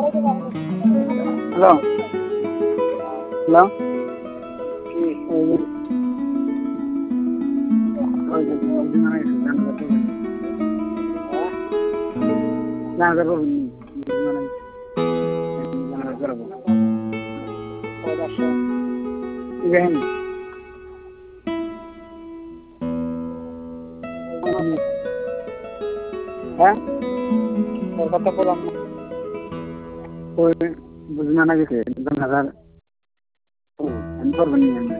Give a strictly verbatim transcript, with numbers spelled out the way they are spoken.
hello hello হ্যাঁ কলকাতা বললাম ওই বুঝনা না গেছে দুই হাজার আমি করবেন